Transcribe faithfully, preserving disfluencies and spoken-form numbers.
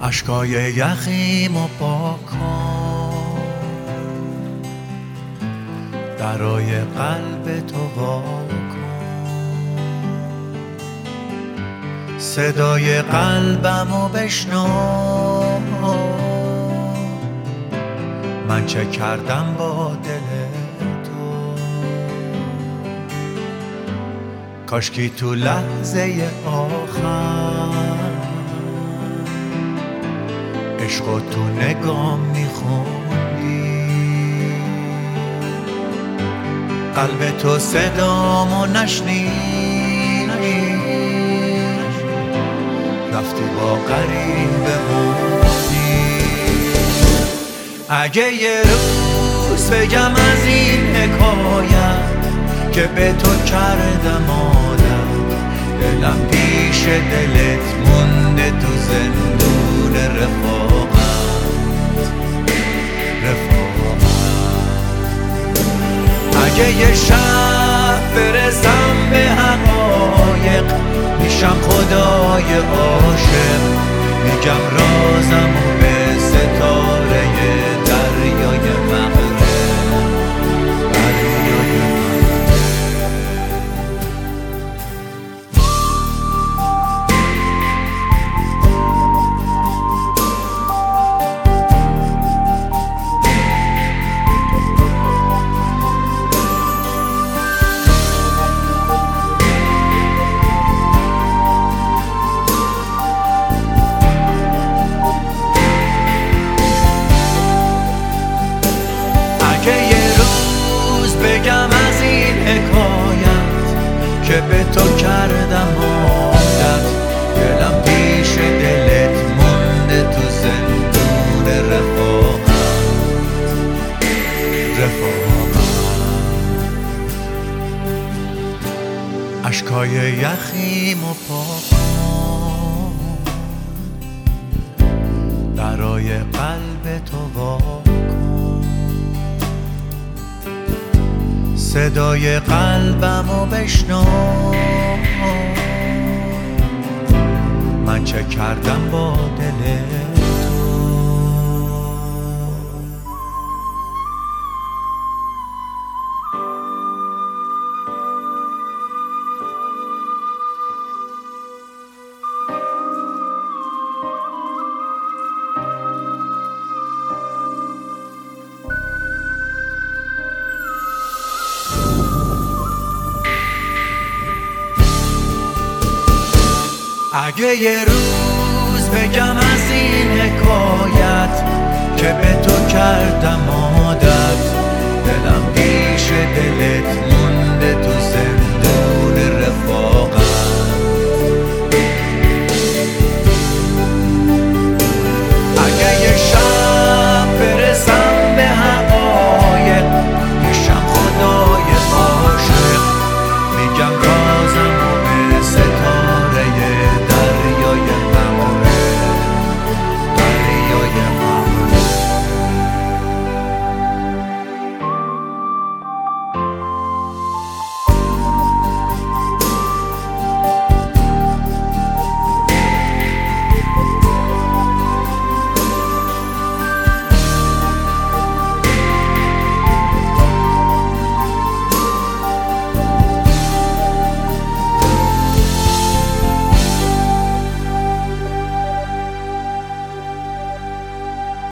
اشکای یخیمو پاک کن، درای قلب تو وا کن، صدای قلبمو بشنو، من چه کردم با دل تو. کاشکی تو لحظه آخر عشقو تو نگام میخوندی، قلب تو صدامو نشنید، رفتی با غریب بموندی. اگه یه روز بگم از این حکایت که به تو کردم عادت، دلم پیش دلت مونده تو زندون رفاقت رفاقت. اگه یه شب برسم به حقایق، میشم خدای عاشق، میگم رازمو به ستاره دریای مغرب دریای مغرب. اگه یه روز بگم از این حکایت که به تو کردم عادت، دلم پیش دلت مونده تو زندون رفاقت رفاقت. اشکای یخیمو پاک کن، درای قلب تو وا کن، صدای قلبمو بشنو، من چه کردم با دل تو. اگه یه روز بگم از این حکایت که به تو کردم عادت، دلم پیش دلت